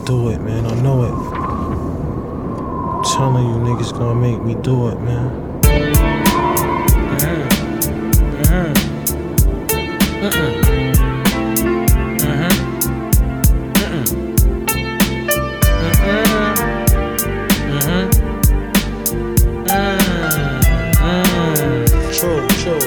do it, man. I know it. I'm telling you, niggas gonna make me do it, man. True.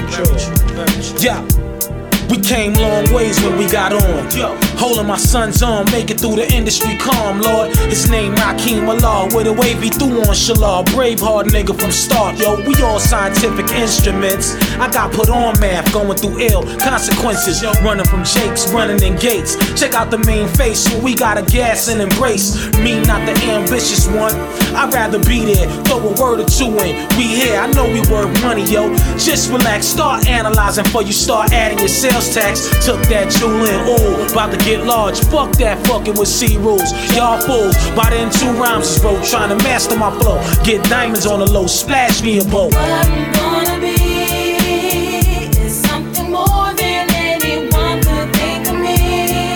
Yeah. We came long ways when we got on. Holding my son's arm, make it through the industry calm, Lord. His name Rakeem Allah, with a wavy through on Shallah. Braveheart nigga from start, yo. We all scientific instruments. I got put on math, going through ill consequences. Running from Jakes, running in gates. Check out the main face, so we gotta gas and embrace. Me, not the ambitious one. I'd rather be there, throw a word or two in. We here, I know we worth money, yo. Just relax, start analyzing before you start adding your sales tax. Took that jewel in, ooh, about to get large. Fuck that fucking with C rules. Y'all fools, by then 2 rhymes is broke. Trying to master my flow. Get diamonds on the low, splash me a boat. What I'm gonna be is something more than anyone could think of me.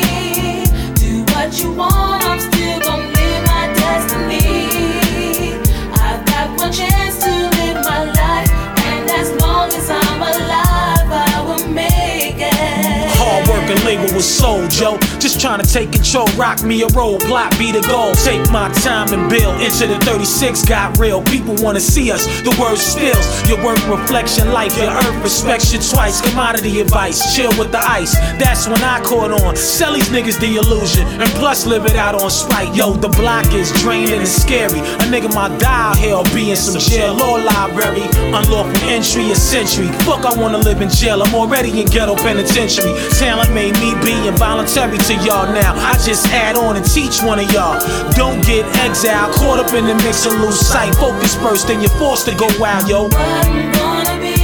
Do what you want, I'm still gonna live my destiny. I've got one chance to live my life, and as long as I'm alive, I will make it. Hard work and labor with soul, Joe. Just trying to take control, rock me a roadblock, be the goal. Take my time and build into the 36, got real. People wanna see us, the word spills. Your work reflection, life, your earth respects you twice. Commodity advice, chill with the ice. That's when I caught on. Sell these niggas the illusion, and plus live it out on Sprite. Yo, the block is draining and scary. A nigga my dial here be in some jail or library. Unlawful entry, a century. Fuck, I wanna live in jail, I'm already in ghetto penitentiary. Talent made me be involuntary to y'all now. I just add on and teach one of y'all. Don't get exiled, caught up in the mix and lose sight. Focus first, then you're forced to go wild, yo. What I'm gonna be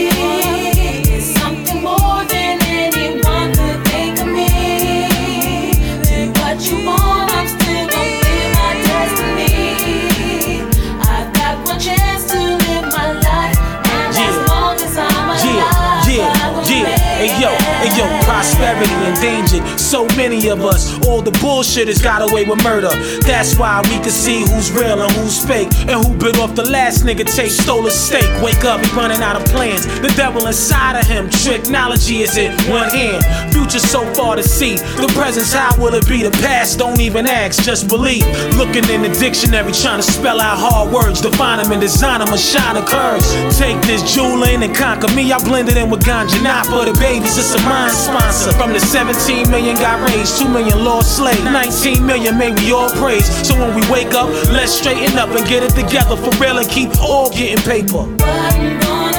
is something more than anyone could think of me. Do what you want, I'm still gonna live my destiny. I've got one chance to live my life, and as long as I'm alive, I will make it. Hey yo, prosperity endangered. So many of us, all the bullshitters got away with murder. That's why we can see who's real and who's fake, and who bit off the last nigga tape, stole a steak. Wake up, he running out of plans. The devil inside of him, technology is in one hand. Future so far to see. The present's how will it be? The past don't even ask, just believe. Looking in the dictionary, trying to spell out hard words, define them and design them and shine the curves. Take this jewel in and conquer me. I blend it in with ganja, not for the babies, it's a mind sponsor. From the 17 million got raised, 2 million lost slaves, 19 million made we all praise. So when we wake up, let's straighten up and get it together for real and keep all getting paper. What I'm gonna